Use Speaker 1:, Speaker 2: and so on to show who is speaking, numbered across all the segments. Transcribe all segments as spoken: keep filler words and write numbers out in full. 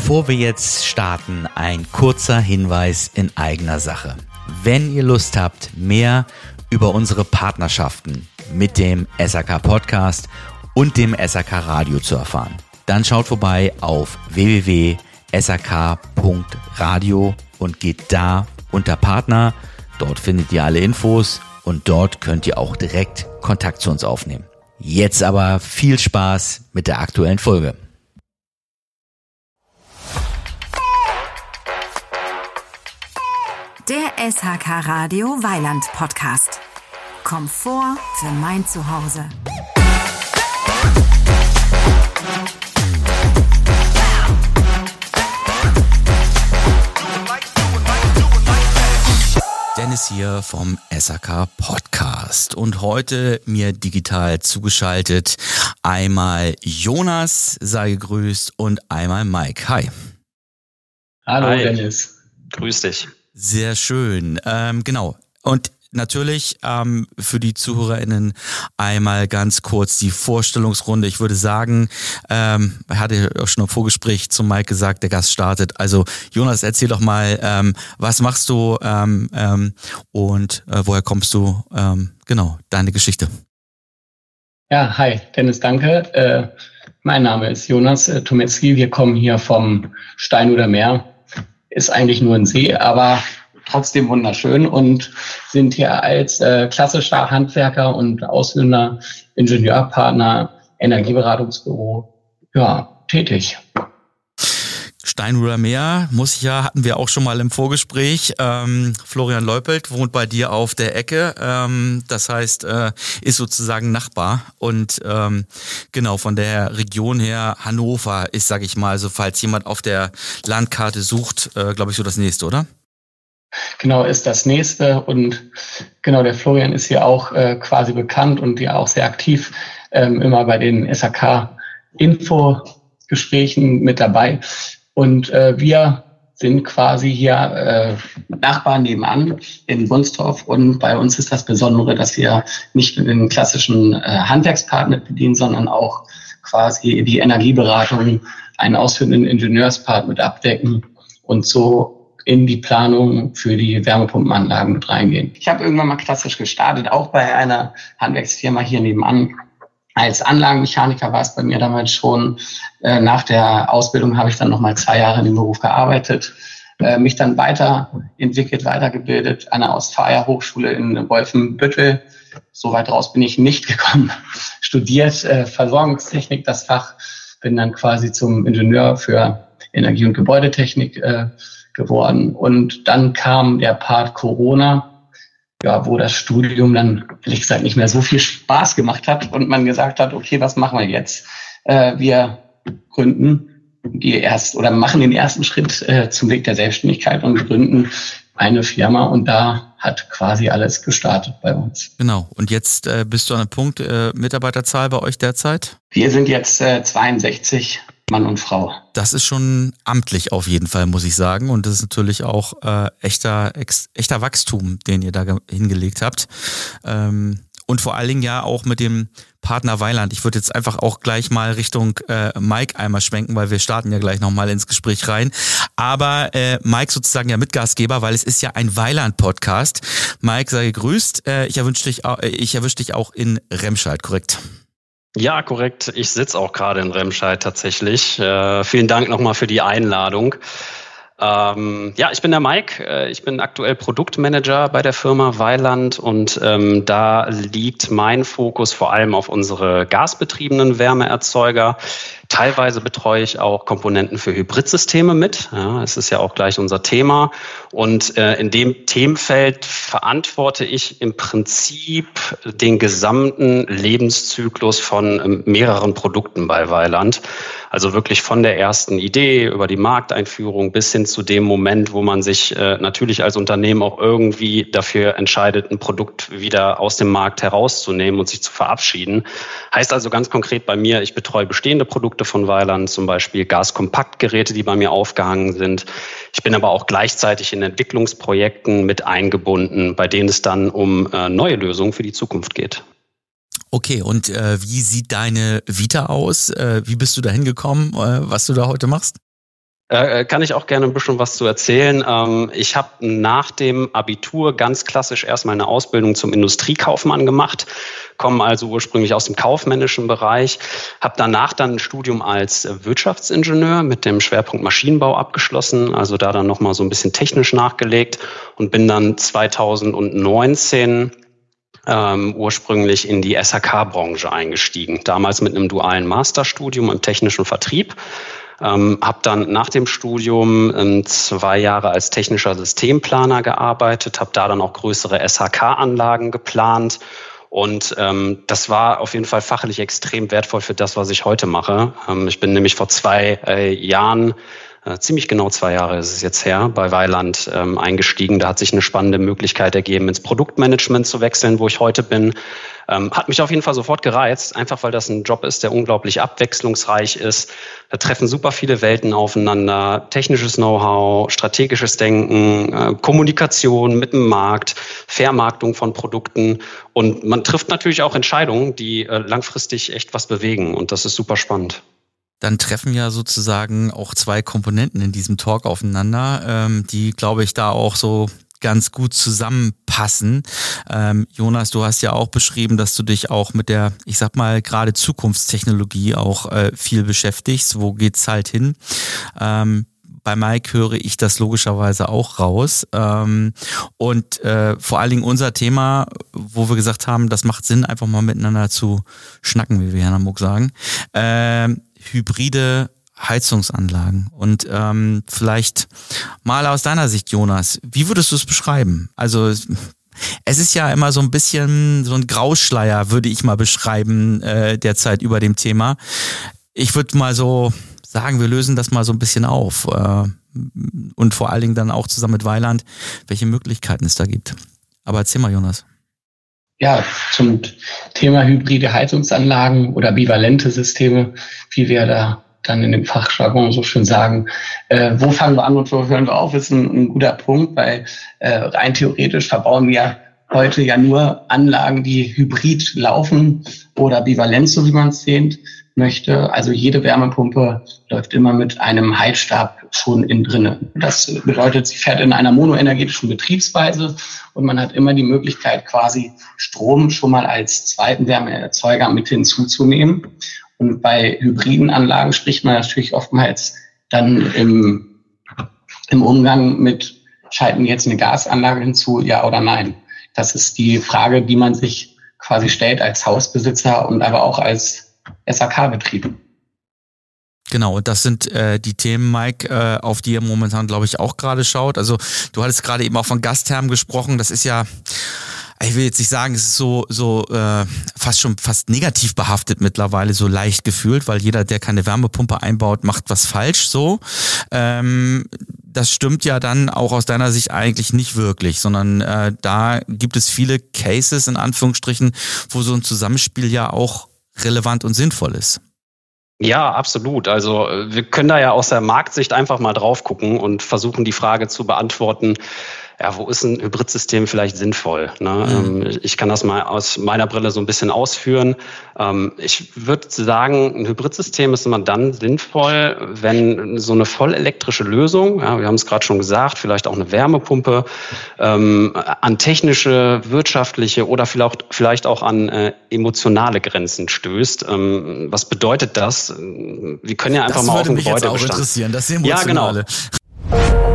Speaker 1: Bevor wir jetzt starten, ein kurzer Hinweis in eigener Sache. Wenn ihr Lust habt, mehr über unsere Partnerschaften mit dem S A K Podcast und dem S A K Radio zu erfahren, dann schaut vorbei auf w w w punkt s a k punkt radio und geht da unter Partner. Dort findet ihr alle Infos und dort könnt ihr auch direkt Kontakt zu uns aufnehmen. Jetzt aber viel Spaß mit der aktuellen Folge.
Speaker 2: Der S H K Radio Weiland Podcast. Komfort für mein Zuhause.
Speaker 1: Dennis hier vom S A K Podcast und heute mir digital zugeschaltet einmal Jonas, sei gegrüßt, und einmal Mike. Hi.
Speaker 3: Hallo
Speaker 4: Hi.
Speaker 3: Dennis.
Speaker 4: Grüß dich.
Speaker 1: Sehr schön, ähm, genau. Und natürlich ähm, für die ZuhörerInnen einmal ganz kurz die Vorstellungsrunde. Ich würde sagen, ähm, er hatte auch schon im Vorgespräch zum Mike gesagt, der Gast startet. Also Jonas, erzähl doch mal, ähm, was machst du ähm, ähm, und äh, woher kommst du? Ähm, genau, deine Geschichte.
Speaker 3: Ja, hi Dennis, danke. Äh, mein Name ist Jonas äh, Tometzky. Wir kommen hier vom Steinuder Meer. Ist eigentlich nur ein See, aber trotzdem wunderschön und sind hier als äh, klassischer Handwerker und ausführender Ingenieurpartner, Energieberatungsbüro, ja, tätig.
Speaker 1: Steinuder Meer, muss ich ja, hatten wir auch schon mal im Vorgespräch. Ähm, Florian Leupelt wohnt bei dir auf der Ecke. Ähm, das heißt, äh, ist sozusagen Nachbar. Und ähm, genau, von der Region her, Hannover ist, sag ich mal, so falls jemand auf der Landkarte sucht, äh, glaube ich, so das nächste, oder?
Speaker 3: Genau, ist das nächste. Und genau, der Florian ist hier auch äh, quasi bekannt und ja auch sehr aktiv ähm, immer bei den S A K-Info-Gesprächen mit dabei. Und äh, wir sind quasi hier äh, Nachbarn nebenan in Wunstorf. Und bei uns ist das Besondere, dass wir nicht nur den klassischen äh, Handwerkspart mit bedienen, sondern auch quasi die Energieberatung, einen ausführenden Ingenieurspart mit abdecken und so in die Planung für die Wärmepumpenanlagen mit reingehen. Ich habe irgendwann mal klassisch gestartet, auch bei einer Handwerksfirma hier nebenan. Als Anlagenmechaniker war es bei mir damals schon. Äh, nach der Ausbildung habe ich dann noch mal zwei Jahre in dem Beruf gearbeitet, äh, mich dann weiterentwickelt, weitergebildet an der Ostfalia-Hochschule in Wolfenbüttel. So weit raus bin ich nicht gekommen. Studiert äh, Versorgungstechnik, das Fach. Bin dann quasi zum Ingenieur für Energie- und Gebäudetechnik äh, geworden. Und dann kam der Part Corona, ja, wo das Studium dann, ehrlich gesagt, nicht mehr so viel Spaß gemacht hat und man gesagt hat, okay, was machen wir jetzt? Äh, wir gründen die erst oder machen den ersten Schritt äh, zum Weg der Selbstständigkeit und gründen eine Firma und da hat quasi alles gestartet bei uns.
Speaker 1: Genau. Und jetzt äh, bist du an einem Punkt, äh, Mitarbeiterzahl bei euch derzeit?
Speaker 3: Wir sind jetzt äh, zweiundsechzig Mann und Frau.
Speaker 1: Das ist schon amtlich auf jeden Fall, muss ich sagen. Und das ist natürlich auch äh, echter, ex, echter Wachstum, den ihr da ge- hingelegt habt. Ähm, und vor allen Dingen ja auch mit dem Partner Weiland. Ich würde jetzt einfach auch gleich mal Richtung äh, Mike einmal schwenken, weil wir starten ja gleich nochmal ins Gespräch rein. Aber äh, Mike sozusagen ja Mitgastgeber, weil es ist ja ein Weiland-Podcast. Mike, sei gegrüßt. Äh, ich erwünsche dich, äh, ich erwische dich auch in Remscheid, korrekt?
Speaker 4: Ja, korrekt. Ich sitze auch gerade in Remscheid tatsächlich. Äh, vielen Dank nochmal für die Einladung. Ähm, ja, ich bin der Mike. Äh, ich bin aktuell Produktmanager bei der Firma Weiland und ähm, da liegt mein Fokus vor allem auf unsere gasbetriebenen Wärmeerzeuger. Teilweise betreue ich auch Komponenten für Hybridsysteme mit. Ja, es ist ja auch gleich unser Thema. Und äh, in dem Themenfeld verantworte ich im Prinzip den gesamten Lebenszyklus von ähm, mehreren Produkten bei Weiland. Also wirklich von der ersten Idee über die Markteinführung bis hin zu dem Moment, wo man sich äh, natürlich als Unternehmen auch irgendwie dafür entscheidet, ein Produkt wieder aus dem Markt herauszunehmen und sich zu verabschieden. Heißt also ganz konkret bei mir, ich betreue bestehende Produkte von Weiland, zum Beispiel Gaskompaktgeräte, die bei mir aufgehangen sind. Ich bin aber auch gleichzeitig in Entwicklungsprojekten mit eingebunden, bei denen es dann um äh, neue Lösungen für die Zukunft geht.
Speaker 1: Okay, und äh, wie sieht deine Vita aus? Äh, wie bist du da hingekommen, äh, was du da heute machst?
Speaker 4: Äh, kann ich auch gerne ein bisschen was zu erzählen. Ähm, ich habe nach dem Abitur ganz klassisch erstmal eine Ausbildung zum Industriekaufmann gemacht, komme also ursprünglich aus dem kaufmännischen Bereich, habe danach dann ein Studium als Wirtschaftsingenieur mit dem Schwerpunkt Maschinenbau abgeschlossen, also da dann nochmal so ein bisschen technisch nachgelegt und bin dann zweitausendneunzehn ähm, ursprünglich in die S H K-Branche eingestiegen, damals mit einem dualen Masterstudium im technischen Vertrieb. Ähm, habe dann nach dem Studium ähm, zwei Jahre als technischer Systemplaner gearbeitet, habe da dann auch größere S H K-Anlagen geplant und ähm, das war auf jeden Fall fachlich extrem wertvoll für das, was ich heute mache. Ähm, ich bin nämlich vor zwei äh, Jahren, äh, ziemlich genau zwei Jahre ist es jetzt her, bei Weiland ähm, eingestiegen. Da hat sich eine spannende Möglichkeit ergeben, ins Produktmanagement zu wechseln, wo ich heute bin. Ähm, hat mich auf jeden Fall sofort gereizt, einfach weil das ein Job ist, der unglaublich abwechslungsreich ist. Da treffen super viele Welten aufeinander, technisches Know-how, strategisches Denken, äh, Kommunikation mit dem Markt, Vermarktung von Produkten und man trifft natürlich auch Entscheidungen, die äh, langfristig echt was bewegen und das ist super spannend.
Speaker 1: Dann treffen ja sozusagen auch zwei Komponenten in diesem Talk aufeinander, ähm, die, glaube ich, da auch so ganz gut zusammenpassen. Ähm, Jonas, du hast ja auch beschrieben, dass du dich auch mit der, ich sag mal, gerade Zukunftstechnologie auch äh, viel beschäftigst. Wo geht's halt hin? Ähm, bei Mike höre ich das logischerweise auch raus. Ähm, und äh, vor allen Dingen unser Thema, wo wir gesagt haben, das macht Sinn, einfach mal miteinander zu schnacken, wie wir hier in Hamburg sagen. Ähm, hybride Heizungsanlagen. Und ähm, vielleicht mal aus deiner Sicht, Jonas, wie würdest du es beschreiben? Also es ist ja immer so ein bisschen so ein Grauschleier, würde ich mal beschreiben, äh, derzeit über dem Thema. Ich würde mal so sagen, wir lösen das mal so ein bisschen auf äh, und vor allen Dingen dann auch zusammen mit Weiland, welche Möglichkeiten es da gibt. Aber erzähl mal, Jonas.
Speaker 3: Ja, zum Thema hybride Heizungsanlagen oder bivalente Systeme, wie wir da dann in dem Fachjargon so schön sagen. Äh, wo fangen wir an und wo hören wir auf, ist ein, ein guter Punkt, weil äh, rein theoretisch verbauen wir heute ja nur Anlagen, die hybrid laufen oder bivalent, so wie man es sehen möchte. Also jede Wärmepumpe läuft immer mit einem Heizstab schon innen drinne. Das bedeutet, sie fährt in einer monoenergetischen Betriebsweise und man hat immer die Möglichkeit, quasi Strom schon mal als zweiten Wärmeerzeuger mit hinzuzunehmen. Und bei hybriden Anlagen spricht man natürlich oftmals dann im, im Umgang mit, schalten wir jetzt eine Gasanlage hinzu, ja oder nein? Das ist die Frage, die man sich quasi stellt als Hausbesitzer und aber auch als S H K-Betrieb.
Speaker 1: Genau, und das sind äh, die Themen, Mike, äh, auf die ihr momentan, glaube ich, auch gerade schaut. Also du hattest gerade eben auch von Gasthermen gesprochen. Das ist ja, ich will jetzt nicht sagen, es ist so so äh, fast schon fast negativ behaftet mittlerweile, so leicht gefühlt, weil jeder, der keine Wärmepumpe einbaut, macht was falsch so. Ähm, das stimmt ja dann auch aus deiner Sicht eigentlich nicht wirklich, sondern äh, da gibt es viele Cases in Anführungsstrichen, wo so ein Zusammenspiel ja auch relevant und sinnvoll ist.
Speaker 4: Ja, absolut. Also wir können da ja aus der Marktsicht einfach mal drauf gucken und versuchen, die Frage zu beantworten, ja, wo ist ein Hybridsystem vielleicht sinnvoll? Ne? Mhm. Ich kann das mal aus meiner Brille so ein bisschen ausführen. Ich würde sagen, ein Hybridsystem ist immer dann sinnvoll, wenn so eine vollelektrische Lösung, ja, wir haben es gerade schon gesagt, vielleicht auch eine Wärmepumpe, ähm, an technische, wirtschaftliche oder vielleicht, vielleicht auch an äh, emotionale Grenzen stößt. Ähm, was bedeutet das? Wir können ja einfach
Speaker 1: das
Speaker 4: mal auf den
Speaker 1: Gebäudebestand. Das würde mich jetzt auch interessieren, das Emotionale. Ja, genau.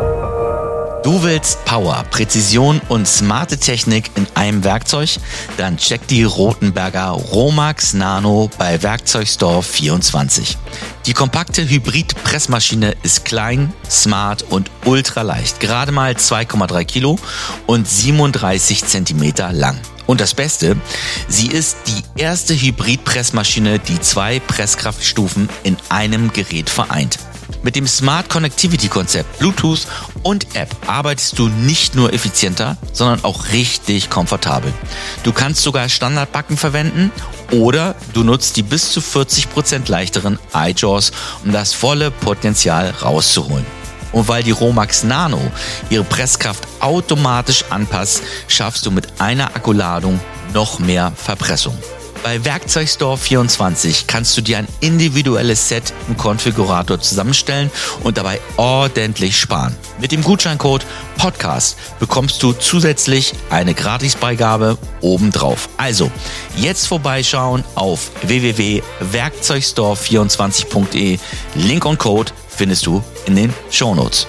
Speaker 1: Du willst Power, Präzision und smarte Technik in einem Werkzeug? Dann check die Rothenberger Romax Nano bei Werkzeugstore vierundzwanzig. Die kompakte Hybrid-Pressmaschine ist klein, smart und ultraleicht. Gerade mal zwei Komma drei Kilo und siebenunddreißig Zentimeter lang. Und das Beste, sie ist die erste Hybrid-Pressmaschine, die zwei Presskraftstufen in einem Gerät vereint. Mit dem Smart Connectivity Konzept, Bluetooth und App arbeitest du nicht nur effizienter, sondern auch richtig komfortabel. Du kannst sogar Standardbacken verwenden oder du nutzt die bis zu vierzig Prozent leichteren iJaws, um das volle Potenzial rauszuholen. Und weil die Romax Nano ihre Presskraft automatisch anpasst, schaffst du mit einer Akkuladung noch mehr Verpressung. Bei Werkzeugstore vierundzwanzig kannst du dir ein individuelles Set im Konfigurator zusammenstellen und dabei ordentlich sparen. Mit dem Gutscheincode Podcast bekommst du zusätzlich eine Gratisbeigabe obendrauf. Also jetzt vorbeischauen auf w w w punkt werkzeugstore vierundzwanzig punkt d e. Link und Code findest du in den Shownotes.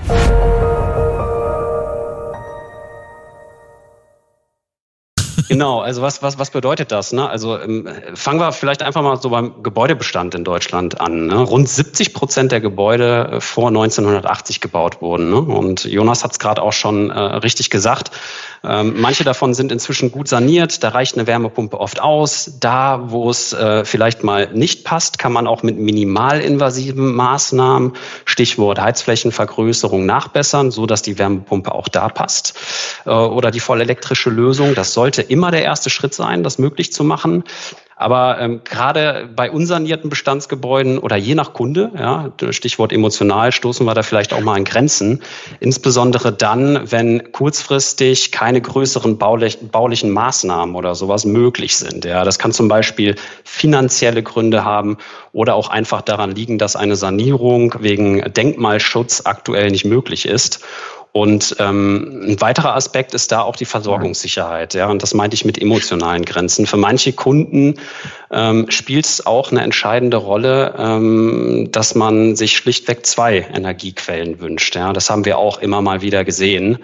Speaker 4: Genau, also was, was, was bedeutet das? Ne? Also ähm, fangen wir vielleicht einfach mal so beim Gebäudebestand in Deutschland an. Ne? Rund siebzig Prozent der Gebäude äh, vor neunzehnhundertachtzig gebaut wurden. Ne? Und Jonas hat es gerade auch schon äh, richtig gesagt. Ähm, manche davon sind inzwischen gut saniert, da reicht eine Wärmepumpe oft aus. Da, wo es äh, vielleicht mal nicht passt, kann man auch mit minimalinvasiven Maßnahmen, Stichwort Heizflächenvergrößerung, nachbessern, so dass die Wärmepumpe auch da passt. Äh, oder die vollelektrische Lösung, das sollte immer der erste Schritt sein, das möglich zu machen. Aber ähm, gerade bei unsanierten Bestandsgebäuden oder je nach Kunde, ja, Stichwort emotional, stoßen wir da vielleicht auch mal an Grenzen. Insbesondere dann, wenn kurzfristig keine größeren baulich, baulichen Maßnahmen oder sowas möglich sind. Ja, das kann zum Beispiel finanzielle Gründe haben oder auch einfach daran liegen, dass eine Sanierung wegen Denkmalschutz aktuell nicht möglich ist. Und ähm, ein weiterer Aspekt ist da auch die Versorgungssicherheit. Ja, und das meinte ich mit emotionalen Grenzen. Für manche Kunden ähm, spielt es auch eine entscheidende Rolle, ähm, dass man sich schlichtweg zwei Energiequellen wünscht. Ja, das haben wir auch immer mal wieder gesehen.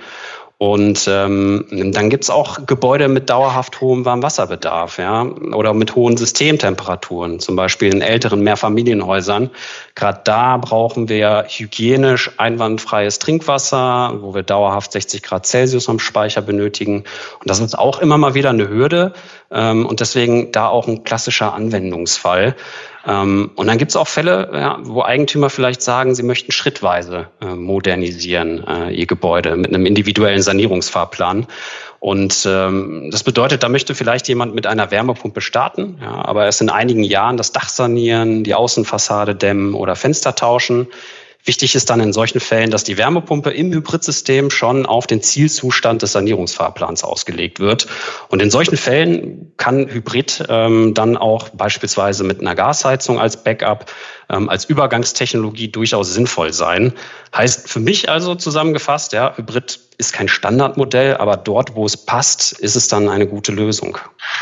Speaker 4: Und ähm, dann gibt's auch Gebäude mit dauerhaft hohem Warmwasserbedarf, ja, oder mit hohen Systemtemperaturen, zum Beispiel in älteren Mehrfamilienhäusern. Gerade da brauchen wir hygienisch einwandfreies Trinkwasser, wo wir dauerhaft sechzig Grad Celsius am Speicher benötigen. Und das ist auch immer mal wieder eine Hürde ähm, und deswegen da auch ein klassischer Anwendungsfall. Ähm, und dann gibt es auch Fälle, ja, wo Eigentümer vielleicht sagen, sie möchten schrittweise äh, modernisieren, äh, ihr Gebäude mit einem individuellen Sanierungsfahrplan. Und ähm, das bedeutet, da möchte vielleicht jemand mit einer Wärmepumpe starten, ja, aber erst in einigen Jahren das Dach sanieren, die Außenfassade dämmen oder Fenster tauschen. Wichtig ist dann in solchen Fällen, dass die Wärmepumpe im Hybridsystem schon auf den Zielzustand des Sanierungsfahrplans ausgelegt wird. Und in solchen Fällen kann Hybrid ähm, dann auch beispielsweise mit einer Gasheizung als Backup, ähm, als Übergangstechnologie durchaus sinnvoll sein. Heißt für mich also zusammengefasst, ja, Hybrid ist kein Standardmodell, aber dort, wo es passt, ist es dann eine gute Lösung.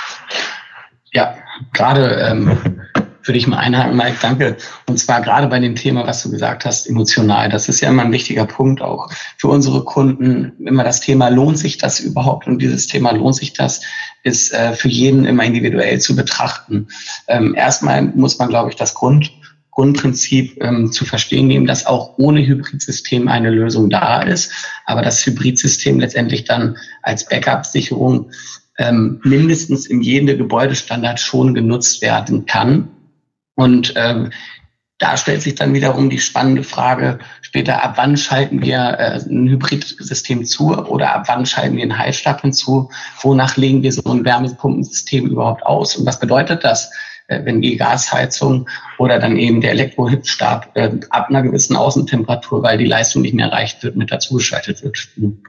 Speaker 3: Ja, gerade ähm, würde ich mal einhaken, Mike, danke. Und zwar gerade bei dem Thema, was du gesagt hast, emotional. Das ist ja immer ein wichtiger Punkt auch für unsere Kunden. Immer das Thema, lohnt sich das überhaupt? Und dieses Thema, lohnt sich das, ist äh, für jeden immer individuell zu betrachten. Ähm, erstmal muss man, glaube ich, das Grund, Grundprinzip ähm, zu verstehen geben, dass auch ohne Hybridsystem eine Lösung da ist. Aber das Hybridsystem letztendlich dann als Backup-Sicherung ähm, mindestens in jedem Gebäudestandard schon genutzt werden kann. Und ähm, da stellt sich dann wiederum die spannende Frage später, ab wann schalten wir äh, ein Hybridsystem zu oder ab wann schalten wir einen Heizstab hinzu? Wonach legen wir so ein Wärmepumpensystem überhaupt aus? Und was bedeutet das, äh, wenn die Gasheizung oder dann eben der Elektrohitzstab äh, ab einer gewissen Außentemperatur, weil die Leistung nicht mehr erreicht wird, mit dazugeschaltet wird?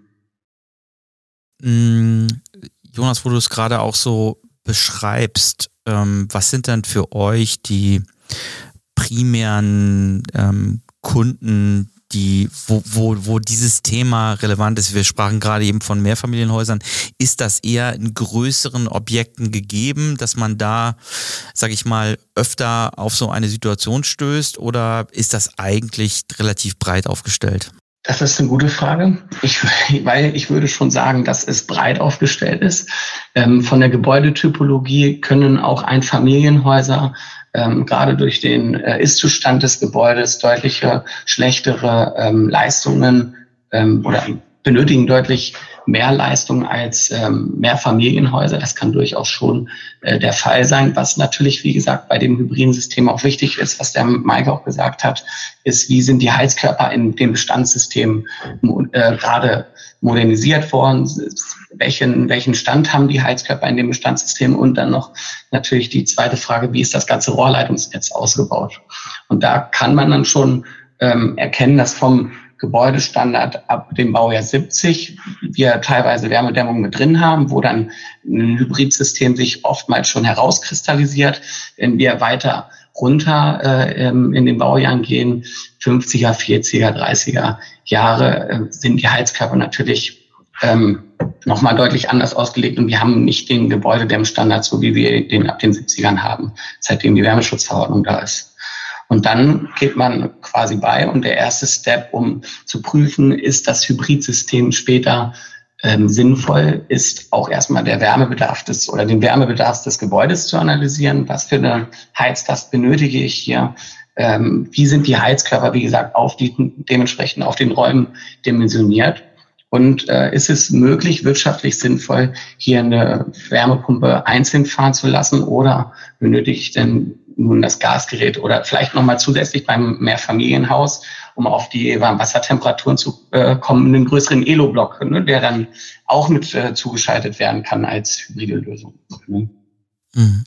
Speaker 1: Mhm. Jonas, wo du es gerade auch so beschreibst, ähm, was sind dann für euch die primären ähm, Kunden, die, wo, wo, wo dieses Thema relevant ist? Wir sprachen gerade eben von Mehrfamilienhäusern. Ist das eher in größeren Objekten gegeben, dass man da, sag ich mal, öfter auf so eine Situation stößt, oder ist das eigentlich relativ breit aufgestellt?
Speaker 3: Das ist eine gute Frage, ich, weil ich würde schon sagen, dass es breit aufgestellt ist. Ähm, von der Gebäudetypologie können auch Einfamilienhäuser ähm, gerade durch den äh, Ist-Zustand des Gebäudes deutliche schlechtere ähm, Leistungen ähm, oder benötigen deutlich mehr Leistung als ähm, Mehrfamilienhäuser. Das kann durchaus schon äh, der Fall sein. Was natürlich, wie gesagt, bei dem hybriden System auch wichtig ist, was der Mike auch gesagt hat, ist, wie sind die Heizkörper in dem Bestandssystem äh, gerade modernisiert worden? Welchen, welchen Stand haben die Heizkörper in dem Bestandssystem? Und dann noch natürlich die zweite Frage, wie ist das ganze Rohrleitungsnetz ausgebaut? Und da kann man dann schon ähm, erkennen, dass vom Gebäudestandard ab dem Baujahr siebzig wir teilweise Wärmedämmung mit drin haben, wo dann ein Hybridsystem sich oftmals schon herauskristallisiert. Wenn wir weiter runter äh, in den Baujahren gehen, fünfziger, vierziger, dreißiger Jahre, äh, sind die Heizkörper natürlich ähm, nochmal deutlich anders ausgelegt und wir haben nicht den Gebäudedämmstandard, so wie wir den ab den siebzigern haben, seitdem die Wärmeschutzverordnung da ist. Und dann geht man quasi bei und der erste Step, um zu prüfen, ist das Hybridsystem später ähm, sinnvoll, ist auch erstmal der Wärmebedarf des oder den Wärmebedarf des Gebäudes zu analysieren. Was für eine Heizlast benötige ich hier? Ähm, wie sind die Heizkörper, wie gesagt, auf die, dementsprechend auf den Räumen dimensioniert? Und äh, ist es möglich, wirtschaftlich sinnvoll, hier eine Wärmepumpe einzeln fahren zu lassen oder benötige ich denn nun das Gasgerät oder vielleicht nochmal zusätzlich beim Mehrfamilienhaus, um auf die Warmwassertemperaturen zu äh, kommen, einen größeren E L O-Block, ne, der dann auch mit äh, zugeschaltet werden kann als hybride Lösung. Ne?
Speaker 1: Mhm.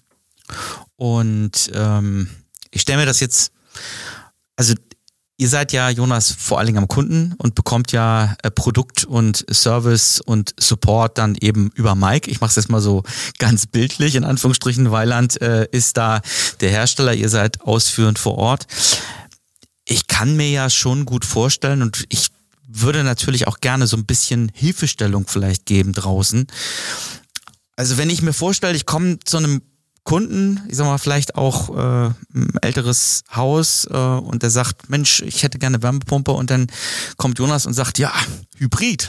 Speaker 1: Und ähm, ich stelle mir das jetzt, also ihr seid ja, Jonas, vor allen Dingen am Kunden und bekommt ja äh, Produkt und Service und Support dann eben über Mike. Ich mache es jetzt mal so ganz bildlich, in Anführungsstrichen. Weiland äh, ist da der Hersteller, ihr seid ausführend vor Ort. Ich kann mir ja schon gut vorstellen und ich würde natürlich auch gerne so ein bisschen Hilfestellung vielleicht geben draußen. Also wenn ich mir vorstelle, ich komme zu einem Kunden, ich sag mal, vielleicht auch äh, ein älteres Haus äh, und der sagt, Mensch, ich hätte gerne Wärmepumpe und dann kommt Jonas und sagt, ja, Hybrid.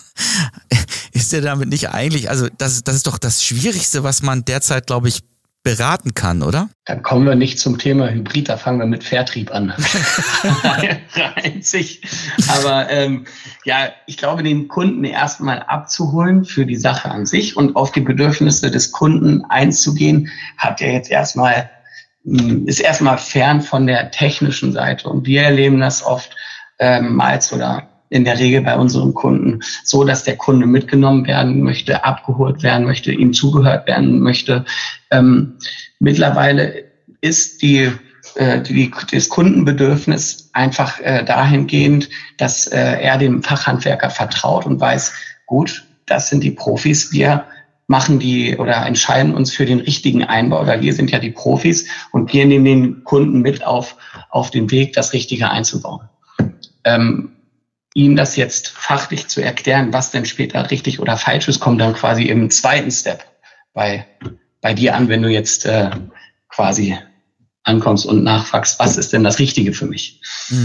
Speaker 1: Ist der damit nicht eigentlich, also das, das ist doch das Schwierigste, was man derzeit, glaube ich, beraten kann, oder?
Speaker 3: Dann kommen wir nicht zum Thema Hybrid, da fangen wir mit Vertrieb an. Einzig. Aber ähm, ja, ich glaube, den Kunden erstmal abzuholen für die Sache an sich und auf die Bedürfnisse des Kunden einzugehen, hat ja jetzt erstmal, ist erstmal fern von der technischen Seite. Und wir erleben das oft ähm, als oder in der Regel bei unseren Kunden so, dass der Kunde mitgenommen werden möchte, abgeholt werden möchte, ihm zugehört werden möchte. Ähm, mittlerweile ist die, äh, die, das Kundenbedürfnis einfach äh, dahingehend, dass äh, er dem Fachhandwerker vertraut und weiß, gut, das sind die Profis, wir machen die oder entscheiden uns für den richtigen Einbau, weil wir sind ja die Profis und wir nehmen den Kunden mit auf, auf den Weg, das Richtige einzubauen. Ähm, ihm das jetzt fachlich zu erklären, was denn später richtig oder falsch ist, kommt dann quasi im zweiten Step bei, bei dir an, wenn du jetzt äh, quasi ankommst und nachfragst, was ist denn das Richtige für mich?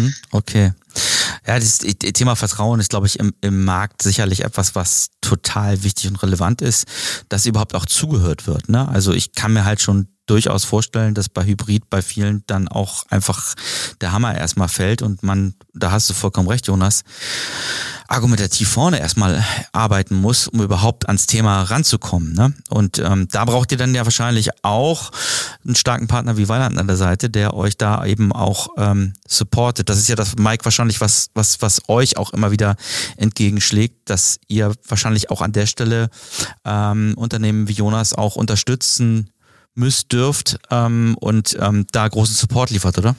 Speaker 1: Okay. Ja, das Thema Vertrauen ist, glaube ich, im, im Markt sicherlich etwas, was total wichtig und relevant ist, dass überhaupt auch zugehört wird. Ne? Also ich kann mir halt schon durchaus vorstellen, dass bei Hybrid bei vielen dann auch einfach der Hammer erstmal fällt und man, da hast du vollkommen recht, Jonas, argumentativ vorne erstmal arbeiten muss, um überhaupt ans Thema ranzukommen. Ne? Und ähm, da braucht ihr dann ja wahrscheinlich auch einen starken Partner wie Weiland an der Seite, der euch da eben auch ähm, supportet. Das ist ja das, Mike, wahrscheinlich was, was, was euch auch immer wieder entgegenschlägt, dass ihr wahrscheinlich auch an der Stelle ähm, Unternehmen wie Jonas auch unterstützen müsst, dürft ähm, und ähm, da großen Support liefert, oder?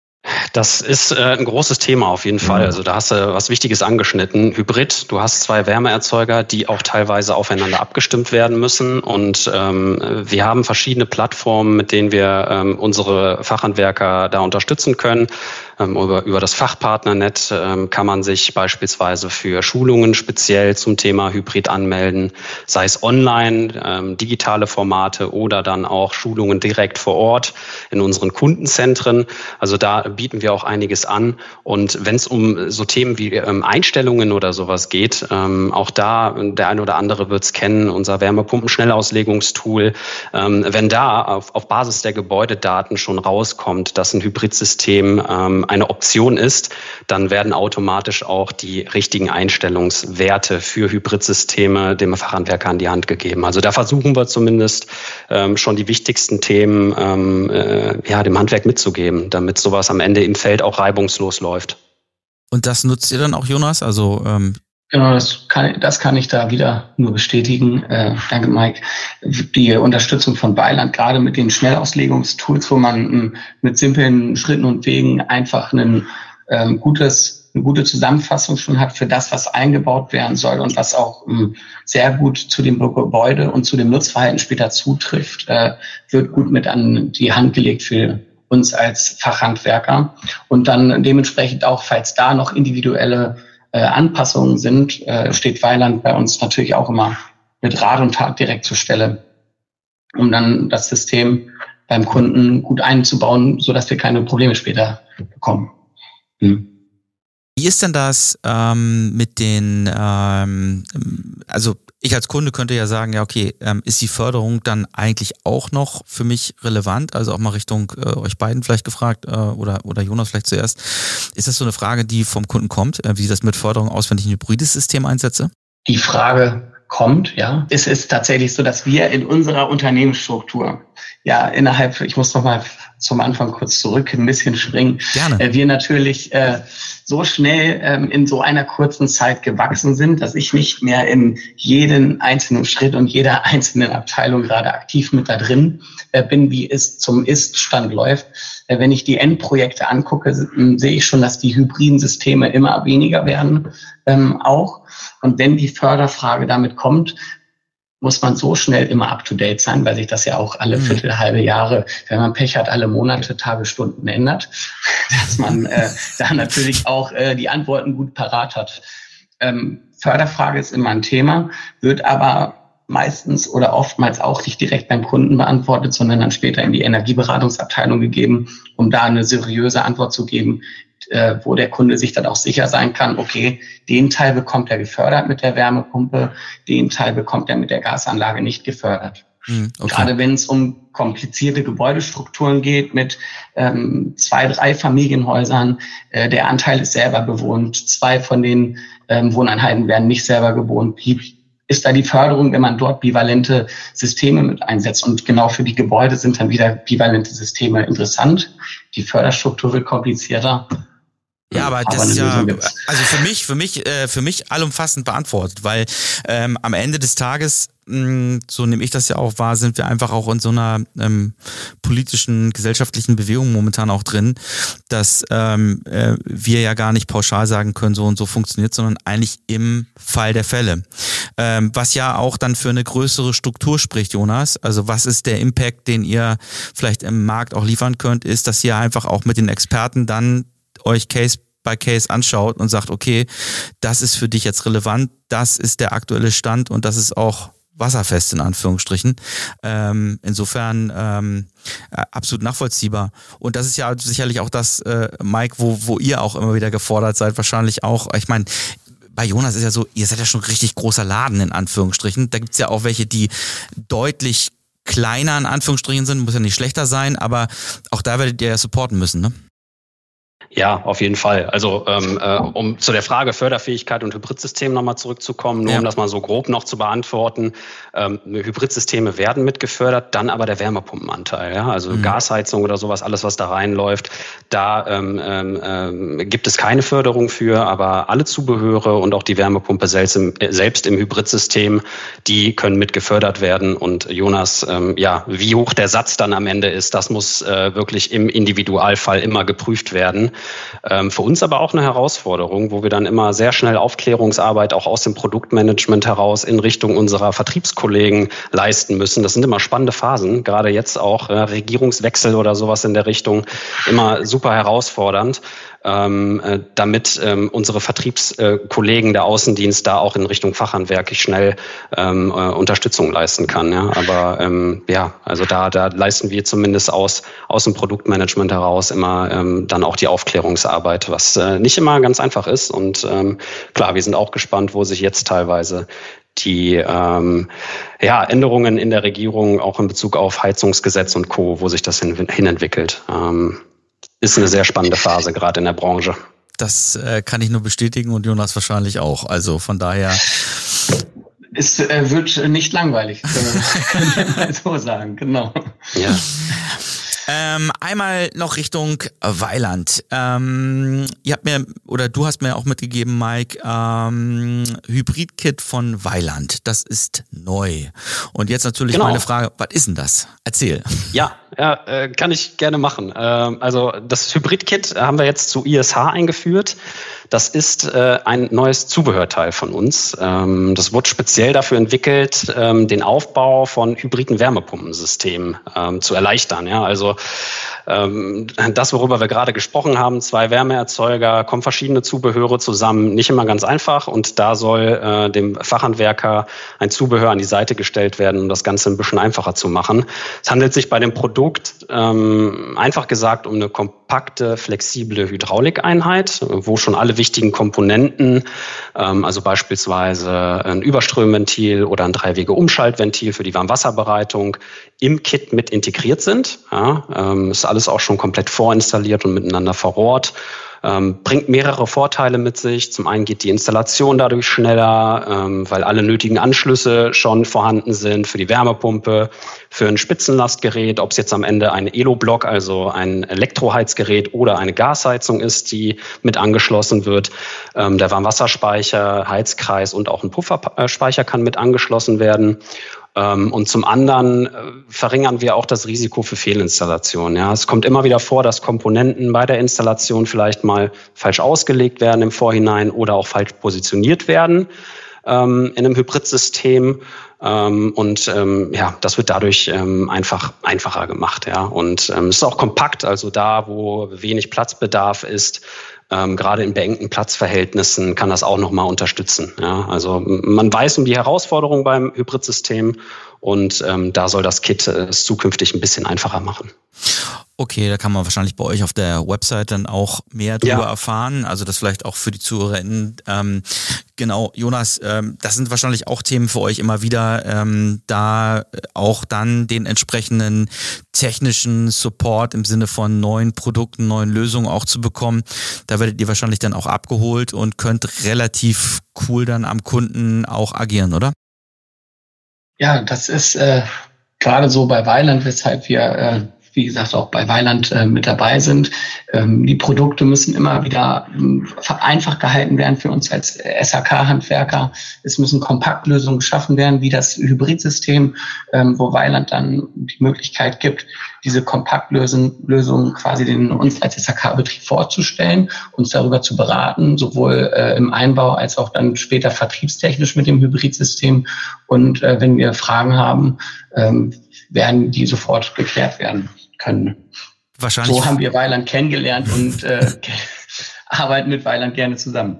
Speaker 4: Das ist äh, ein großes Thema auf jeden Fall. Also da hast du was Wichtiges angeschnitten. Hybrid, du hast zwei Wärmeerzeuger, die auch teilweise aufeinander abgestimmt werden müssen. Und ähm, wir haben verschiedene Plattformen, mit denen wir ähm, unsere Fachhandwerker da unterstützen können. Ähm, über, über das Fachpartnernet ähm, kann man sich beispielsweise für Schulungen speziell zum Thema Hybrid anmelden, sei es online, ähm, digitale Formate oder dann auch Schulungen direkt vor Ort in unseren Kundenzentren. Also da bieten wir auch einiges an. Und wenn es um so Themen wie ähm, Einstellungen oder sowas geht, ähm, auch da, der eine oder andere wird es kennen, unser Wärmepumpen-Schnellauslegungstool, ähm, wenn da auf, auf Basis der Gebäudedaten schon rauskommt, dass ein Hybridsystem ähm, eine Option ist, dann werden automatisch auch die richtigen Einstellungswerte für Hybridsysteme dem Fachhandwerker an die Hand gegeben. Also da versuchen wir zumindest ähm, schon die wichtigsten Themen ähm, äh, ja, dem Handwerk mitzugeben, damit sowas am Ende im Feld auch reibungslos läuft.
Speaker 1: Und das nutzt ihr dann auch, Jonas? Also ähm
Speaker 3: Genau, das kann, das kann ich da wieder nur bestätigen. Äh, danke, Mike. Die Unterstützung von Weiland, gerade mit den Schnellauslegungstools, wo man m, mit simplen Schritten und Wegen einfach einen ähm, gutes, eine gute Zusammenfassung schon hat für das, was eingebaut werden soll und was auch ähm, sehr gut zu dem Gebäude und zu dem Nutzverhalten später zutrifft, äh, wird gut mit an die Hand gelegt für uns als Fachhandwerker. Und dann dementsprechend auch, falls da noch individuelle äh, Anpassungen sind, äh, steht Weiland bei uns natürlich auch immer mit Rat und Tat direkt zur Stelle, um dann das System beim Kunden gut einzubauen, sodass wir keine Probleme später bekommen. Hm.
Speaker 1: Wie ist denn das ähm, mit den, ähm, also ich als Kunde könnte ja sagen, ja okay, ähm, ist die Förderung dann eigentlich auch noch für mich relevant? Also auch mal Richtung äh, euch beiden vielleicht gefragt äh, oder oder Jonas vielleicht zuerst. Ist das so eine Frage, die vom Kunden kommt, äh, wie sieht das mit Förderung aus, wenn ich ein hybrides System einsetze?
Speaker 3: Die Frage kommt, ja. Es ist tatsächlich so, dass wir in unserer Unternehmensstruktur, ja, innerhalb, ich muss noch mal zum Anfang kurz zurück, ein bisschen springen.
Speaker 1: Gerne.
Speaker 3: Äh, wir natürlich äh, so schnell ähm, in so einer kurzen Zeit gewachsen sind, dass ich nicht mehr in jeden einzelnen Schritt und jeder einzelnen Abteilung gerade aktiv mit da drin äh, bin, wie es zum Ist-Stand läuft. Äh, wenn ich die Endprojekte angucke, äh, sehe ich schon, dass die hybriden Systeme immer weniger werden, ähm, auch. Und wenn die Förderfrage damit kommt, muss man so schnell immer up-to-date sein, weil sich das ja auch alle Viertel, halbe Jahre, wenn man Pech hat, alle Monate, Tage, Stunden ändert, dass man äh, da natürlich auch äh, die Antworten gut parat hat. Ähm, Förderfrage ist immer ein Thema, wird aber meistens oder oftmals auch nicht direkt beim Kunden beantwortet, sondern dann später in die Energieberatungsabteilung gegeben, um da eine seriöse Antwort zu geben, äh, wo der Kunde sich dann auch sicher sein kann, okay, den Teil bekommt er gefördert mit der Wärmepumpe, den Teil bekommt er mit der Gasanlage nicht gefördert. Okay. Gerade wenn es um komplizierte Gebäudestrukturen geht mit ähm, zwei, drei Familienhäusern, äh, der Anteil ist selber bewohnt, zwei von den ähm, Wohneinheiten werden nicht selber bewohnt, ist da die Förderung, wenn man dort bivalente Systeme mit einsetzt. Und genau für die Gebäude sind dann wieder bivalente Systeme interessant. Die Förderstruktur wird komplizierter.
Speaker 1: Ja, aber, aber das ist ja, also für mich, für mich, äh, für mich allumfassend beantwortet, weil ähm, am Ende des Tages, mh, so nehme ich das ja auch wahr, sind wir einfach auch in so einer ähm, politischen, gesellschaftlichen Bewegung momentan auch drin, dass ähm, äh, wir ja gar nicht pauschal sagen können, so und so funktioniert, sondern eigentlich im Fall der Fälle. Ähm, was ja auch dann für eine größere Struktur spricht, Jonas. Also was ist der Impact, den ihr vielleicht im Markt auch liefern könnt, ist, dass ihr einfach auch mit den Experten dann euch Case by Case anschaut und sagt, okay, das ist für dich jetzt relevant, das ist der aktuelle Stand und das ist auch wasserfest in Anführungsstrichen. Ähm, insofern ähm, absolut nachvollziehbar. Und das ist ja sicherlich auch das, äh, Mike, wo, wo ihr auch immer wieder gefordert seid, wahrscheinlich auch. Ich meine, bei Jonas ist ja so, ihr seid ja schon ein richtig großer Laden in Anführungsstrichen. Da gibt's ja auch welche, die deutlich kleiner in Anführungsstrichen sind, muss ja nicht schlechter sein, aber auch da werdet ihr ja supporten müssen, ne?
Speaker 4: Ja, auf jeden Fall. Also ähm, äh, um zu der Frage Förderfähigkeit und Hybridsystem nochmal zurückzukommen, nur ja. um das mal so grob noch zu beantworten. Ähm, Hybridsysteme werden mitgefördert, dann aber der Wärmepumpenanteil. Ja? Also mhm. Gasheizung oder sowas, alles was da reinläuft, da ähm, ähm, gibt es keine Förderung für, aber alle Zubehöre und auch die Wärmepumpe selbst im, äh, selbst im Hybridsystem, die können mitgefördert werden. Und Jonas, ähm, ja, wie hoch der Satz dann am Ende ist, das muss äh, wirklich im Individualfall immer geprüft werden. Ähm, für uns aber auch eine Herausforderung, wo wir dann immer sehr schnell Aufklärungsarbeit auch aus dem Produktmanagement heraus in Richtung unserer Vertriebskollegen leisten müssen. Das sind immer spannende Phasen, gerade jetzt auch äh, Regierungswechsel oder sowas in der Richtung, immer super herausfordernd, ähm, äh, damit ähm, unsere Vertriebskollegen, äh, der Außendienst da auch in Richtung Fachhandwerk schnell ähm, äh, Unterstützung leisten kann. Ja? Aber ähm, ja, also da, da leisten wir zumindest aus, aus dem Produktmanagement heraus immer ähm, dann auch die Aufklärungsarbeit, was äh, nicht immer ganz einfach ist. Und ähm, klar, wir sind auch gespannt, wo sich jetzt teilweise die ähm, ja, Änderungen in der Regierung auch in Bezug auf Heizungsgesetz und Co., wo sich das hin, hin entwickelt. Ähm, ist eine sehr spannende Phase, gerade in der Branche.
Speaker 1: Das äh, kann ich nur bestätigen und Jonas wahrscheinlich auch. Also von daher...
Speaker 3: Es äh, wird nicht langweilig, können wir mal so sagen, genau.
Speaker 4: Ja.
Speaker 1: Ähm, einmal noch Richtung Weiland. Ähm, ihr habt mir, oder du hast mir auch mitgegeben, Mike, ähm, Hybrid-Kit von Weiland. Das ist neu. Und jetzt natürlich genau. meine Frage, was ist denn das? Erzähl.
Speaker 4: Ja, ja, äh, kann ich gerne machen. Ähm, also das Hybrid-Kit haben wir jetzt zu I S H eingeführt. Das ist äh, ein neues Zubehörteil von uns. Ähm, das wurde speziell dafür entwickelt, ähm, den Aufbau von hybriden Wärmepumpensystemen ähm, zu erleichtern. Ja, also ähm, das, worüber wir gerade gesprochen haben, zwei Wärmeerzeuger, kommen verschiedene Zubehöre zusammen, nicht immer ganz einfach. Und da soll äh, dem Fachhandwerker ein Zubehör an die Seite gestellt werden, um das Ganze ein bisschen einfacher zu machen. Es handelt sich bei dem Produkt ähm, einfach gesagt um eine kompakte, flexible Hydraulikeinheit, wo schon alle wichtigen Komponenten, ähm, also beispielsweise ein Überströmventil oder ein Dreiwege-Umschaltventil für die Warmwasserbereitung, im Kit mit integriert sind. Ja, ähm, ist alles auch schon komplett vorinstalliert und miteinander verrohrt. Ähm, bringt mehrere Vorteile mit sich. Zum einen geht die Installation dadurch schneller, ähm, weil alle nötigen Anschlüsse schon vorhanden sind für die Wärmepumpe, für ein Spitzenlastgerät, ob es jetzt am Ende ein Elo-Block, also ein Elektroheizgerät oder eine Gasheizung ist, die mit angeschlossen wird. Ähm, der Warmwasserspeicher, Heizkreis und auch ein Pufferspeicher kann mit angeschlossen werden. Und zum anderen verringern wir auch das Risiko für Fehlinstallationen. Ja, es kommt immer wieder vor, dass Komponenten bei der Installation vielleicht mal falsch ausgelegt werden im Vorhinein oder auch falsch positioniert werden ähm, in einem Hybridsystem. Ähm, und ähm, ja, das wird dadurch ähm, einfach einfacher gemacht. Ja, und ähm, es ist auch kompakt, also da, wo wenig Platzbedarf ist. Ähm, gerade in beengten Platzverhältnissen kann das auch nochmal unterstützen. Ja, also man weiß um die Herausforderung beim Hybridsystem und ähm, da soll das Kit äh, es zukünftig ein bisschen einfacher machen.
Speaker 1: Okay, da kann man wahrscheinlich bei euch auf der Website dann auch mehr drüber
Speaker 4: ja.
Speaker 1: erfahren. Also das vielleicht auch für die ZuhörerInnen. Ähm, genau, Jonas, ähm, das sind wahrscheinlich auch Themen für euch immer wieder, ähm, da auch dann den entsprechenden technischen Support im Sinne von neuen Produkten, neuen Lösungen auch zu bekommen. Da werdet ihr wahrscheinlich dann auch abgeholt und könnt relativ cool dann am Kunden auch agieren, oder?
Speaker 3: Ja, das ist äh, gerade so bei Weiland, weshalb wir äh, wie gesagt, auch bei Weiland äh, mit dabei sind. Ähm, die Produkte müssen immer wieder ähm, einfach gehalten werden für uns als S H K-Handwerker. Es müssen Kompaktlösungen geschaffen werden, wie das Hybridsystem, ähm, wo Weiland dann die Möglichkeit gibt, diese Kompaktlösungen quasi den, uns als S H K-Betrieb vorzustellen, uns darüber zu beraten, sowohl äh, im Einbau als auch dann später vertriebstechnisch mit dem Hybridsystem. Und äh, wenn wir Fragen haben, ähm, werden die sofort geklärt werden können.
Speaker 1: Wahrscheinlich.
Speaker 3: So haben wir Weiland kennengelernt und äh, arbeiten mit Weiland gerne zusammen.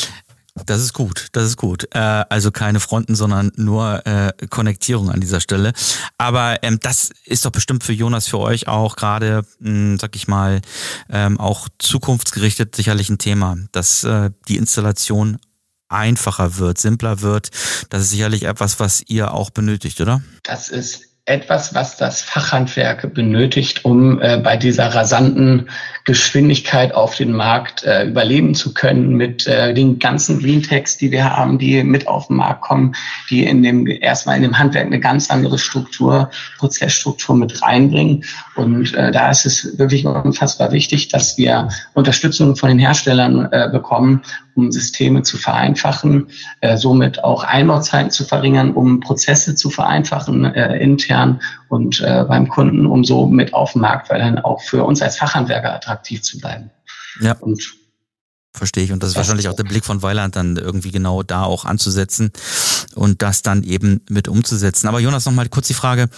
Speaker 1: Das ist gut, das ist gut. Äh, also keine Fronten, sondern nur äh, Konnektierung an dieser Stelle. Aber ähm, das ist doch bestimmt für Jonas, für euch auch gerade, mh, sag ich mal, ähm, auch zukunftsgerichtet sicherlich ein Thema, dass äh, die Installation einfacher wird, simpler wird. Das ist sicherlich etwas, was ihr auch benötigt, oder?
Speaker 3: Das ist etwas, was das Fachhandwerk benötigt, um äh, bei dieser rasanten Geschwindigkeit auf den Markt äh, überleben zu können mit äh, den ganzen Greentechs, die wir haben, die mit auf den Markt kommen, die in dem erstmal in dem Handwerk eine ganz andere Struktur, Prozessstruktur mit reinbringen. Und äh, da ist es wirklich unfassbar wichtig, dass wir Unterstützung von den Herstellern äh, bekommen, um Systeme zu vereinfachen, äh, somit auch Einbauzeiten zu verringern, um Prozesse zu vereinfachen äh, intern und äh, beim Kunden, um so mit auf dem Markt, weil dann auch für uns als Fachhandwerker attraktiv zu bleiben.
Speaker 1: Ja.
Speaker 3: Und
Speaker 1: verstehe ich. Und das ist wahrscheinlich auch der Blick von Weiland dann irgendwie genau da auch anzusetzen und das dann eben mit umzusetzen. Aber Jonas, nochmal kurz die Frage.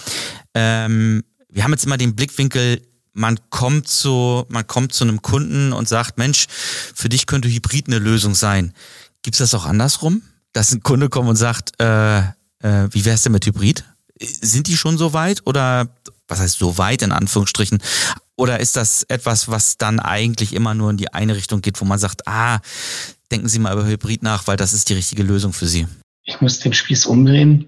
Speaker 1: Ähm, wir haben jetzt immer den Blickwinkel, man kommt zu, man kommt zu einem Kunden und sagt, Mensch, für dich könnte Hybrid eine Lösung sein. Gibt's das auch andersrum? Dass ein Kunde kommt und sagt, äh, äh, wie wär's denn mit Hybrid? Sind die schon so weit oder was heißt so weit in Anführungsstrichen? Oder ist das etwas, was dann eigentlich immer nur in die eine Richtung geht, wo man sagt, ah, denken Sie mal über Hybrid nach, weil das ist die richtige Lösung für Sie?
Speaker 3: Ich muss den Spieß umdrehen.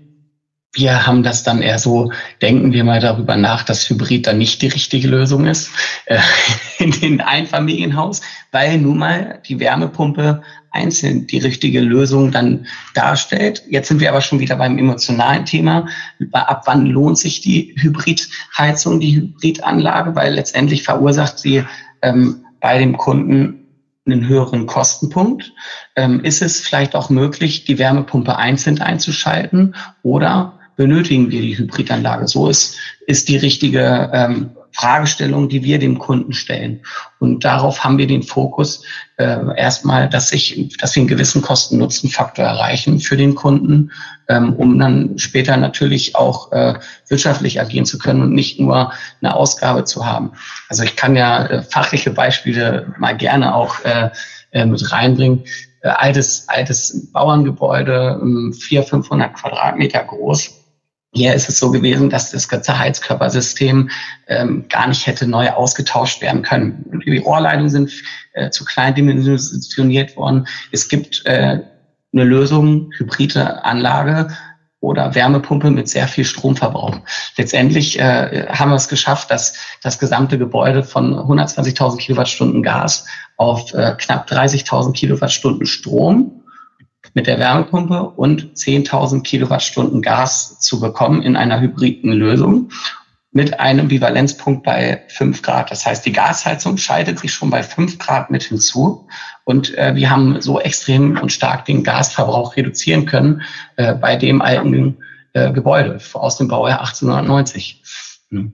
Speaker 3: Wir haben das dann eher so, denken wir mal darüber nach, dass Hybrid dann nicht die richtige Lösung ist äh, in den Einfamilienhaus, weil nun mal die Wärmepumpe einzeln die richtige Lösung dann darstellt. Jetzt sind wir aber schon wieder beim emotionalen Thema. Ab wann lohnt sich die Hybridheizung, die Hybridanlage? Weil letztendlich verursacht sie ähm, bei dem Kunden einen höheren Kostenpunkt. Ähm, ist es vielleicht auch möglich, die Wärmepumpe einzeln einzuschalten oder benötigen wir die Hybridanlage? So ist, ist die richtige ähm, Fragestellungen, die wir dem Kunden stellen. Und darauf haben wir den Fokus äh, erstmal, dass, ich, dass wir einen gewissen Kosten-Nutzen-Faktor erreichen für den Kunden, ähm, um dann später natürlich auch äh, wirtschaftlich agieren zu können und nicht nur eine Ausgabe zu haben. Also ich kann ja äh, fachliche Beispiele mal gerne auch äh, äh, mit reinbringen. Äh, altes, altes Bauerngebäude, äh, vierhundert, fünfhundert Quadratmeter groß. Hier ist es so gewesen, dass das ganze Heizkörpersystem ähm, gar nicht hätte neu ausgetauscht werden können. Die Rohrleitungen sind äh, zu klein dimensioniert worden. Es gibt äh, eine Lösung, hybride Anlage oder Wärmepumpe mit sehr viel Stromverbrauch. Letztendlich äh, haben wir es geschafft, dass das gesamte Gebäude von hundertzwanzigtausend Kilowattstunden Gas auf äh, knapp dreißigtausend Kilowattstunden Strom mit der Wärmepumpe und zehntausend Kilowattstunden Gas zu bekommen in einer hybriden Lösung mit einem Bivalenzpunkt bei fünf Grad. Das heißt, die Gasheizung schaltet sich schon bei fünf Grad mit hinzu und äh, wir haben so extrem und stark den Gasverbrauch reduzieren können äh, bei dem alten äh, Gebäude aus dem Baujahr achtzehnhundertneunzig. Hm.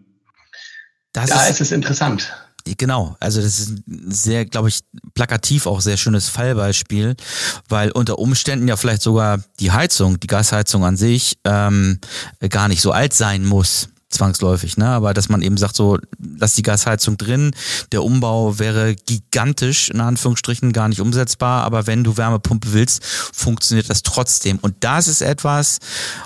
Speaker 3: Das da ist, ist es interessant.
Speaker 1: Genau, also das ist ein sehr, glaube ich, plakativ auch sehr schönes Fallbeispiel, weil unter Umständen ja vielleicht sogar die Heizung, die Gasheizung an sich ähm, gar nicht so alt sein muss, zwangsläufig, ne? Aber dass man eben sagt, so, lass die Gasheizung drin, der Umbau wäre gigantisch, in Anführungsstrichen, gar nicht umsetzbar, aber wenn du Wärmepumpe willst, funktioniert das trotzdem. Und das ist etwas,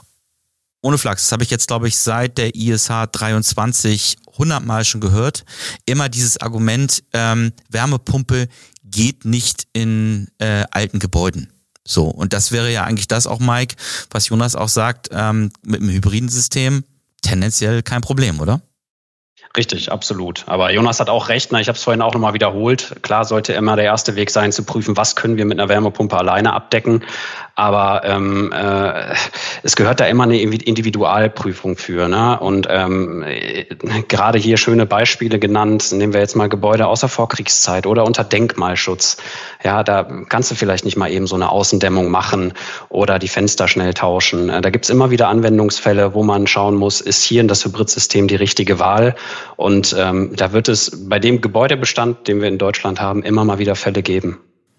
Speaker 1: ohne Flachs, das habe ich jetzt, glaube ich, seit der I S H dreiundzwanzig hundertmal schon gehört. Immer dieses Argument, ähm, Wärmepumpe geht nicht in äh, alten Gebäuden. So, und das wäre ja eigentlich das auch, Mike, was Jonas auch sagt, ähm, mit einem hybriden System tendenziell kein Problem, oder?
Speaker 4: Richtig, absolut. Aber Jonas hat auch recht, ne? Ich habe es vorhin auch nochmal wiederholt. Klar sollte immer der erste Weg sein, zu prüfen, was können wir mit einer Wärmepumpe alleine abdecken. Aber ähm, äh, es gehört da immer eine Individualprüfung für. Ne? Und ähm, äh, gerade hier schöne Beispiele genannt. Nehmen wir jetzt mal Gebäude aus der Vorkriegszeit oder unter Denkmalschutz. Ja, da kannst du vielleicht nicht mal eben so eine Außendämmung machen oder die Fenster schnell tauschen. Da gibt's immer wieder Anwendungsfälle, wo man schauen muss, ist hier in das Hybridsystem die richtige Wahl? Und ähm, da wird es bei dem Gebäudebestand, den wir in Deutschland haben, immer mal wieder Fälle geben.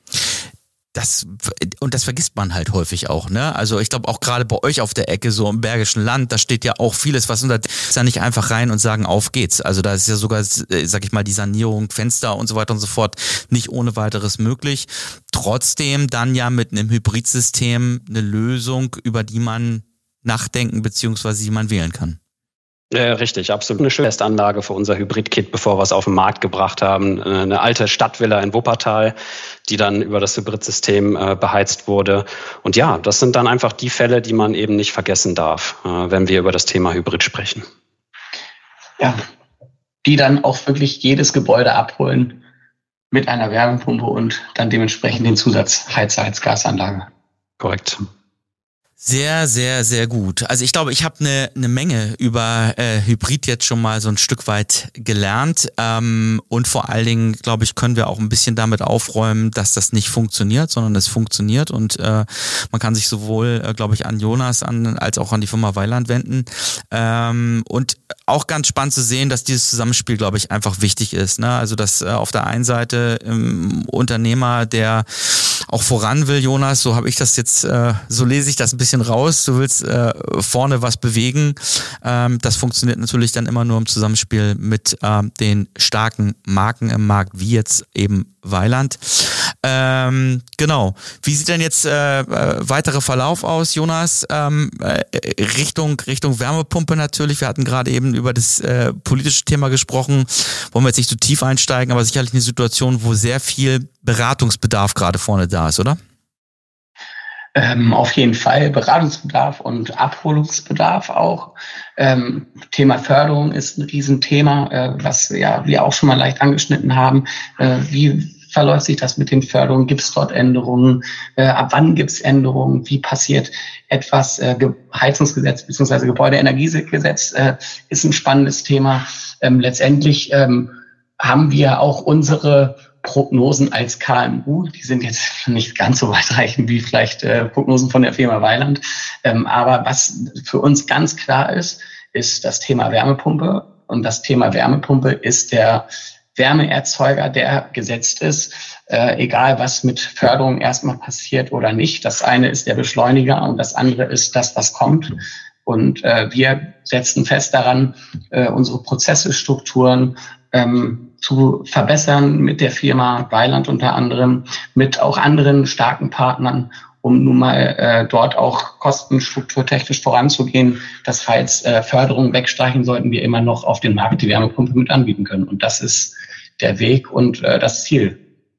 Speaker 1: Das, und das vergisst man halt häufig auch, ne? Also ich glaube auch gerade bei euch auf der Ecke, so im Bergischen Land, da steht ja auch vieles, was unter, ist ja nicht einfach rein und sagen, auf geht's. Also da ist ja sogar, sag ich mal, die Sanierung, Fenster und so weiter und so fort nicht ohne weiteres möglich. Trotzdem dann ja mit einem Hybridsystem eine Lösung, über die man nachdenken beziehungsweise die man wählen kann.
Speaker 4: Ja, richtig, absolut. Eine schöne Testanlage für unser Hybrid-Kit, bevor wir es auf den Markt gebracht haben. Eine alte Stadtvilla in Wuppertal, die dann über das Hybrid-System äh, beheizt wurde. Und ja, das sind dann einfach die Fälle, die man eben nicht vergessen darf, äh, wenn wir über das Thema Hybrid sprechen.
Speaker 3: Ja, die dann auch wirklich jedes Gebäude abholen mit einer Wärmepumpe und dann dementsprechend den Zusatz Heizer als Gasanlage.
Speaker 4: Korrekt.
Speaker 1: Sehr, sehr, sehr gut. Also ich glaube, ich habe eine ne Menge über äh, Hybrid jetzt schon mal so ein Stück weit gelernt ähm, und vor allen Dingen, glaube ich, können wir auch ein bisschen damit aufräumen, dass das nicht funktioniert, sondern es funktioniert und äh, man kann sich sowohl, äh, glaube ich, an Jonas an als auch an die Firma Weiland wenden ähm, und auch ganz spannend zu sehen, dass dieses Zusammenspiel, glaube ich, einfach wichtig ist. Ne? Also dass äh, auf der einen Seite ähm, Unternehmer, der auch voran will, Jonas, so habe ich das jetzt, äh, so lese ich das ein bisschen raus, du willst äh, vorne was bewegen. Ähm, das funktioniert natürlich dann immer nur im Zusammenspiel mit ähm, den starken Marken im Markt, wie jetzt eben Weiland. Ähm, genau. Wie sieht denn jetzt äh, äh, weiterer Verlauf aus, Jonas? Ähm, äh, Richtung Richtung Wärmepumpe natürlich. Wir hatten gerade eben über das äh, politische Thema gesprochen. Wollen wir jetzt nicht so tief einsteigen, aber sicherlich eine Situation, wo sehr viel Beratungsbedarf gerade vorne da ist, oder?
Speaker 3: Ähm, auf jeden Fall Beratungsbedarf und Abholungsbedarf auch. Ähm, Thema Förderung ist ein Riesenthema, äh, was ja wir auch schon mal leicht angeschnitten haben. Äh, wie verläuft sich das mit den Förderungen? Gibt es dort Änderungen? Äh, ab wann gibt es Änderungen? Wie passiert etwas? Äh, Heizungsgesetz bzw. Gebäudeenergiegesetz äh, ist ein spannendes Thema. Ähm, letztendlich ähm, haben wir auch unsere Prognosen als K M U, die sind jetzt nicht ganz so weitreichend wie vielleicht äh, Prognosen von der Firma Weiland. Ähm, aber was für uns ganz klar ist, ist das Thema Wärmepumpe Und das Thema Wärmepumpe ist der Wärmeerzeuger, der gesetzt ist, äh, egal was mit Förderung erstmal passiert oder nicht. Das eine ist der Beschleuniger und das andere ist das, was kommt. Und äh, wir setzen fest daran, äh, unsere Prozesse, Strukturen ähm, zu verbessern mit der Firma Weiland unter anderem, mit auch anderen starken Partnern, um nun mal äh, dort auch kostenstrukturtechnisch voranzugehen. Das heißt, äh, Förderung wegstreichen sollten wir immer noch auf den Markt die Wärmepumpe mit anbieten können. Und das ist der Weg und äh, das Ziel.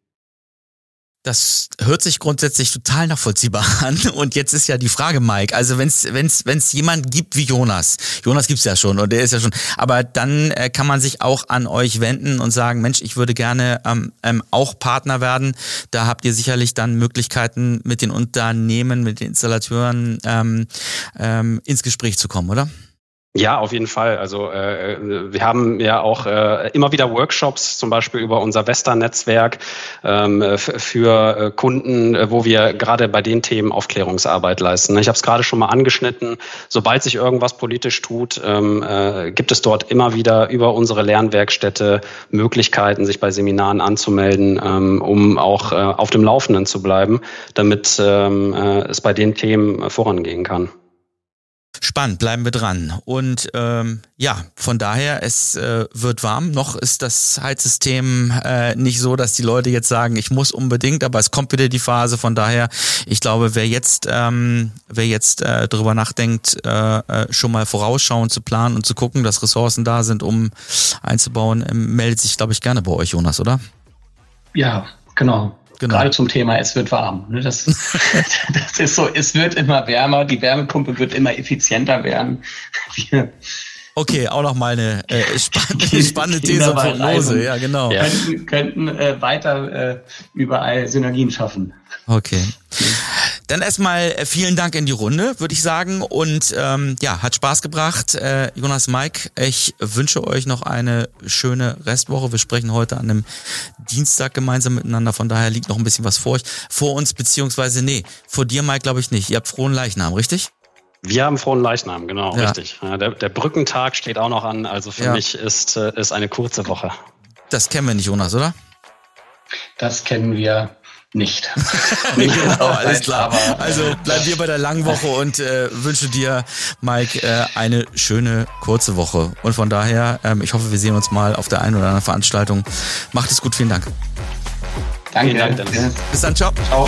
Speaker 1: Das hört sich grundsätzlich total nachvollziehbar an. Und jetzt ist ja die Frage, Mike, also wenn es wenn's, wenn's jemand gibt wie Jonas, Jonas gibt's ja schon und der ist ja schon, aber dann äh, kann man sich auch an euch wenden und sagen, Mensch, ich würde gerne ähm, ähm, auch Partner werden. Da habt ihr sicherlich dann Möglichkeiten, mit den Unternehmen, mit den Installateuren ähm, ähm, ins Gespräch zu kommen, oder?
Speaker 4: Ja, auf jeden Fall. Also äh, wir haben ja auch äh, immer wieder Workshops, zum Beispiel über unser Vesta-Netzwerk ähm, f- für äh, Kunden, äh, wo wir gerade bei den Themen Aufklärungsarbeit leisten. Ich habe es gerade schon mal angeschnitten. Sobald sich irgendwas politisch tut, ähm, äh, gibt es dort immer wieder über unsere Lernwerkstätte Möglichkeiten, sich bei Seminaren anzumelden, ähm, um auch äh, auf dem Laufenden zu bleiben, damit ähm, äh, es bei den Themen äh, vorangehen kann.
Speaker 1: Spannend, bleiben wir dran. Und ähm, ja, von daher, es äh, wird warm. Noch ist das Heizsystem äh, nicht so, dass die Leute jetzt sagen, ich muss unbedingt, aber es kommt wieder die Phase. Von daher, ich glaube, wer jetzt ähm, wer jetzt äh, darüber nachdenkt, äh, äh, schon mal vorausschauend zu planen und zu gucken, dass Ressourcen da sind, um einzubauen, äh, meldet sich, glaube ich, gerne bei euch, Jonas, oder?
Speaker 3: Ja, genau. Genau. Gerade zum Thema, es wird warm. Das, das ist so, es wird immer wärmer, die Wärmepumpe wird immer effizienter werden. Wir
Speaker 1: okay, auch nochmal eine äh, spannende, spannende These und Prognose. Ja, genau.
Speaker 3: Ja. Könnten, könnten äh, weiter äh, überall Synergien schaffen.
Speaker 1: Okay. Dann erstmal vielen Dank in die Runde, würde ich sagen. Und ähm, ja, hat Spaß gebracht. Äh, Jonas, Mike, ich wünsche euch noch eine schöne Restwoche. Wir sprechen heute an einem Dienstag gemeinsam miteinander. Von daher liegt noch ein bisschen was vor euch, vor uns, beziehungsweise, nee, vor dir, Mike, glaube ich nicht. Ihr habt frohen Leichnam, richtig?
Speaker 4: Wir haben frohen Leichnam, genau,
Speaker 1: ja.
Speaker 4: Richtig. Der, der Brückentag steht auch noch an. Also für ja. mich ist, ist eine kurze Woche.
Speaker 1: Das kennen wir nicht, Jonas, oder?
Speaker 3: Das kennen wir nicht.
Speaker 1: Genau, alles klar. Also bleiben wir bei der langen Woche und äh, wünsche dir, Mike, äh, eine schöne kurze Woche. Und von daher, ähm, ich hoffe, wir sehen uns mal auf der einen oder anderen Veranstaltung. Macht es gut, vielen Dank.
Speaker 3: Danke.
Speaker 4: Vielen Dank, Dennis.
Speaker 1: Bis dann, ciao.
Speaker 3: Ciao.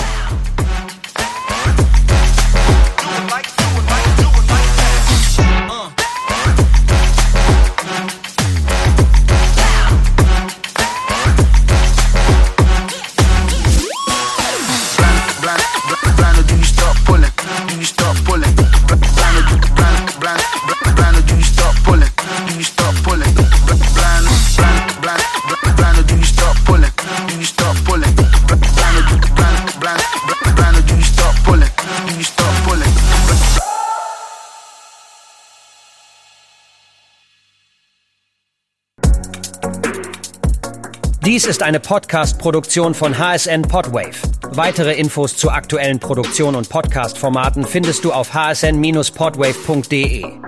Speaker 5: Dies ist eine Podcast-Produktion von H S N Podwave. Weitere Infos zu aktuellen Produktionen und Podcast-Formaten findest du auf h s n Bindestrich podwave punkt d e.